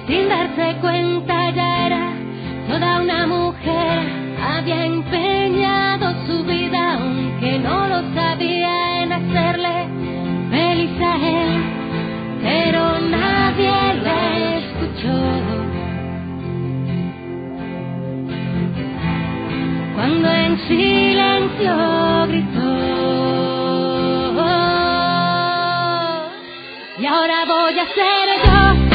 sin darse cuenta ya era toda una mujer. Había empeñado su vida, aunque no lo sabía, en hacerle feliz a él, pero nadie la escuchó. Cuando en silencio gritó: y ahora voy a ser yo